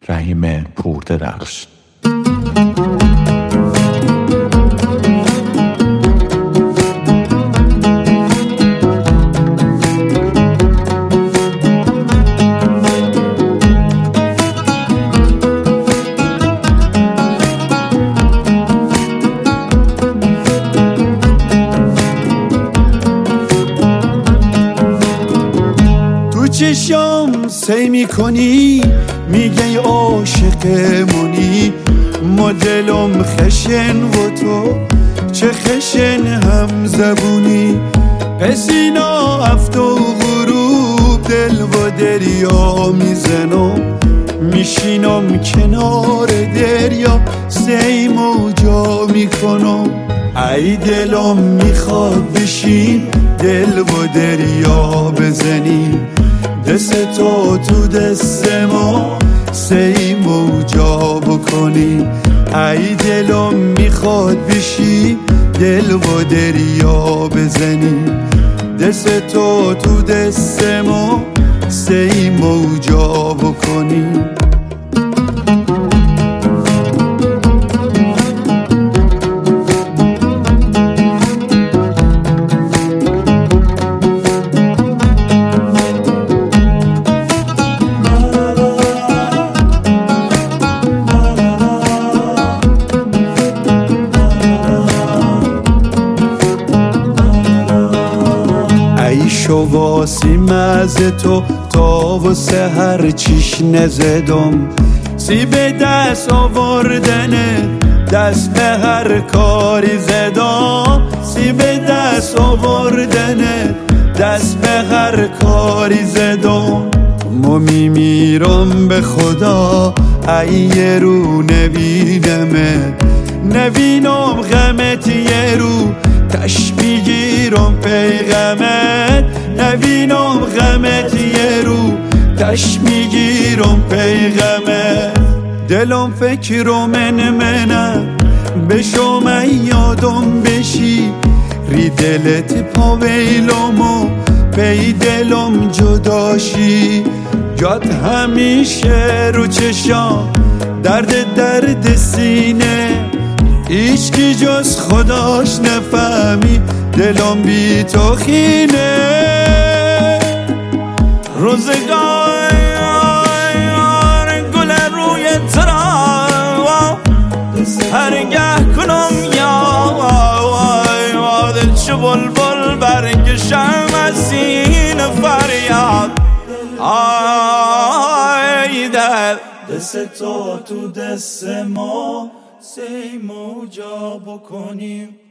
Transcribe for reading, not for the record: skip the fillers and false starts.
رحیم پوردرخش. چشام سی میکنی میگه عاشقمونی، ما دلم خشن و تو چه خشن هم زبونی. پس اینا افت و غروب دل و دریا میزنم، میشینم کنار دریا سی موجا میکنم. ای دلم میخواد بشین دل و دریا بزنیم، دست تو دست ما سی موجا بکنی. ای دلم میخواد بشی دل و دریا بزنی، دست تو دست ما سی موجا بکنی. شو واسی مزه تو تا و سهر چیش نزدم، سی به دست آوردنه دست به هر کاری زدم. سی به دست آوردنه دست به هر کاری زدم. ما میمیرم به خدا ای یه رو نبینم غمت یه رو تش میگیرم پیغمت. نبینم غمت یه رو تش میگیرم پیغمت. دلم فکر و منم به شما یادم بشی، ری دلت پا ویلم و پی دلم جداشی. جات همیشه رو چشام درد سینه، هیچ کی جز خداش نفهمی دلم بی تو خینه. روزگار گل روی ترا هرگه کنم یاد چو بلبل برکشم از سینه فریاد. آی دل دست تو دست ما سی موجا بکنیم.